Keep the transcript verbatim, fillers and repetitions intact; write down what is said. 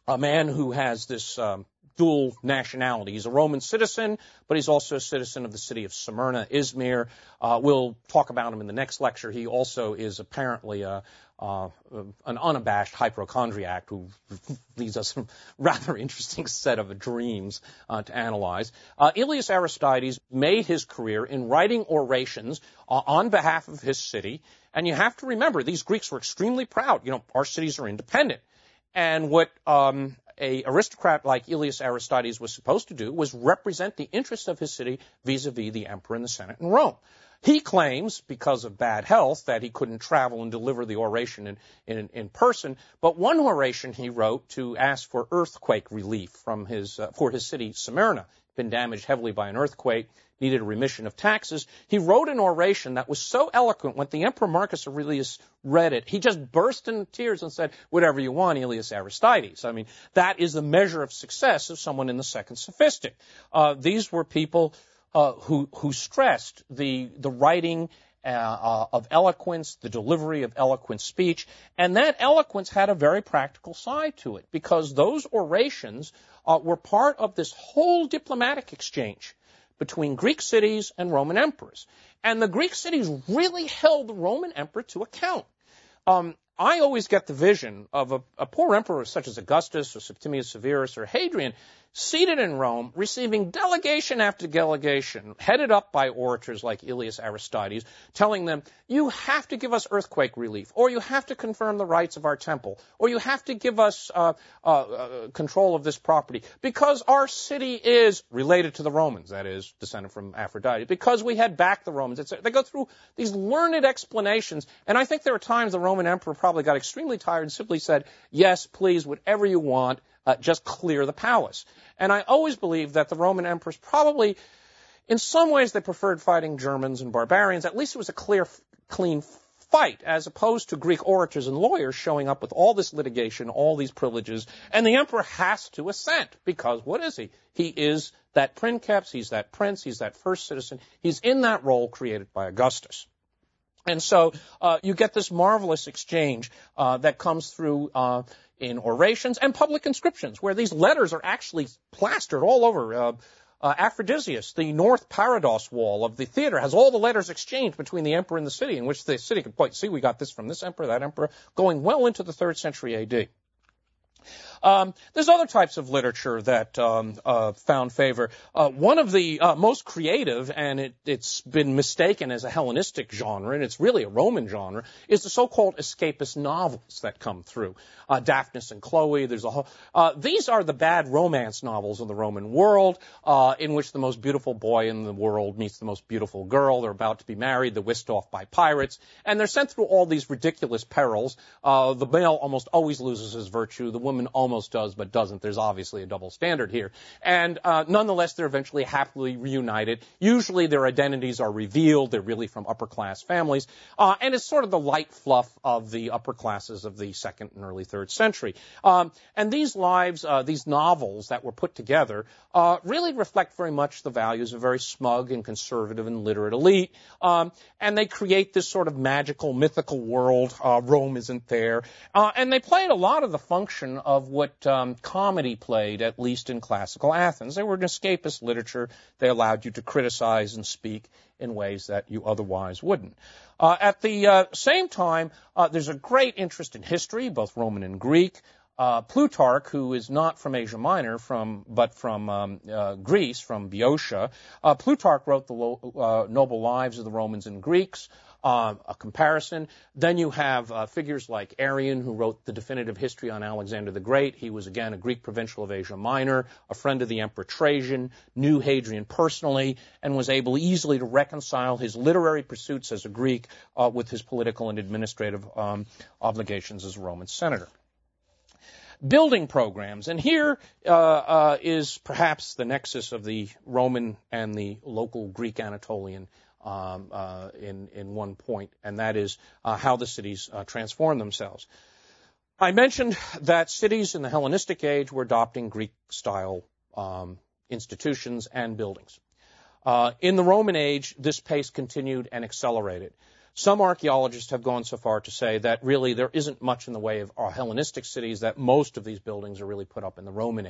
a man who has this um, dual nationality. He's a Roman citizen, but he's also a citizen of the city of Smyrna, Izmir. Uh, we'll talk about him in the next lecture. He also is apparently a, uh, an unabashed hypochondriac who leads us a rather interesting set of dreams uh, to analyze. Uh, Aelius Aristides made his career in writing orations uh, on behalf of his city. And you have to remember, these Greeks were extremely proud. You know, our cities are independent. And what um, a aristocrat like Aelius Aristides was supposed to do was represent the interests of his city vis-a-vis the emperor and the Senate in Rome. He claims, because of bad health, that he couldn't travel and deliver the oration in, in, in person. But one oration he wrote to ask for earthquake relief from his uh, for his city, Smyrna, been damaged heavily by an earthquake, needed a remission of taxes. He wrote an oration that was so eloquent, when the Emperor Marcus Aurelius read it, he just burst into tears and said, "Whatever you want, Aelius Aristides." I mean, that is the measure of success of someone in the second sophistic. Uh, these were people uh, who, who stressed the, the writing uh, uh, of eloquence, the delivery of eloquent speech, and that eloquence had a very practical side to it, because those orations uh, were part of this whole diplomatic exchange between Greek cities and Roman emperors. And the Greek cities really held the Roman emperor to account. Um, I always get the vision of a, a poor emperor such as Augustus or Septimius Severus or Hadrian seated in Rome, receiving delegation after delegation, headed up by orators like Aelius Aristides, telling them, you have to give us earthquake relief, or you have to confirm the rights of our temple, or you have to give us uh, uh, uh, control of this property, because our city is related to the Romans, that is, descended from Aphrodite, because we had backed the Romans, et cetera. They go through these learned explanations, and I think there are times the Roman emperor probably got extremely tired and simply said, yes, please, whatever you want, Uh, just clear the palace. And I always believe that the Roman emperors probably, in some ways, they preferred fighting Germans and barbarians. At least it was a clear, clean fight, as opposed to Greek orators and lawyers showing up with all this litigation, all these privileges. And the emperor has to assent, because what is he? He is that princeps, he's that prince, he's that first citizen. He's in that role created by Augustus. And so uh, you get this marvelous exchange uh, that comes through uh, in orations and public inscriptions, where these letters are actually plastered all over. Uh, uh, Aphrodisias, the north parados wall of the theater, has all the letters exchanged between the emperor and the city, in which the city could point, see, we got this from this emperor, that emperor, going well into the third century A D. Um, there's other types of literature that um, uh, found favor. Uh, one of the uh, most creative, and it, it's been mistaken as a Hellenistic genre, and it's really a Roman genre, is the so-called escapist novels that come through. Uh, Daphnis and Chloe, there's a whole, uh, these are the bad romance novels of the Roman world, uh, in which the most beautiful boy in the world meets the most beautiful girl. They're about to be married. They're whisked off by pirates, and they're sent through all these ridiculous perils. Uh, the male almost always loses his virtue. The woman almost does, but doesn't. There's obviously a double standard here. And uh, nonetheless, they're eventually happily reunited. Usually their identities are revealed. They're really from upper-class families. Uh, and it's sort of the light fluff of the upper classes of the second and early third century. Um, and these lives, uh, these novels that were put together, uh, really reflect very much the values of a very smug and conservative and literate elite. Um, and they create this sort of magical, mythical world. Uh, Rome isn't there. Uh, and they played a lot of the function of what what um, comedy played, at least in classical Athens. They were an escapist literature. They allowed you to criticize and speak in ways that you otherwise wouldn't. Uh, at the uh, same time, uh, there's a great interest in history, both Roman and Greek. Uh, Plutarch, who is not from Asia Minor, from but from um, uh, Greece, from Boeotia, uh, Plutarch wrote the lo- uh, noble lives of the Romans and Greeks. Uh, a comparison. Then you have uh, figures like Arrian, who wrote the definitive history on Alexander the Great. He was, again, a Greek provincial of Asia Minor, a friend of the Emperor Trajan, knew Hadrian personally, and was able easily to reconcile his literary pursuits as a Greek uh, with his political and administrative um, obligations as a Roman senator. Building programs, and here uh, uh, is perhaps the nexus of the Roman and the local Greek Anatolian Um, uh, in, in one point, and that is uh, how the cities uh, transform themselves. I mentioned that cities in the Hellenistic age were adopting Greek-style um, institutions and buildings. Uh, in the Roman age, this pace continued and accelerated. Some archaeologists have gone so far to say that really there isn't much in the way of uh, Hellenistic cities, that most of these buildings are really put up in the Roman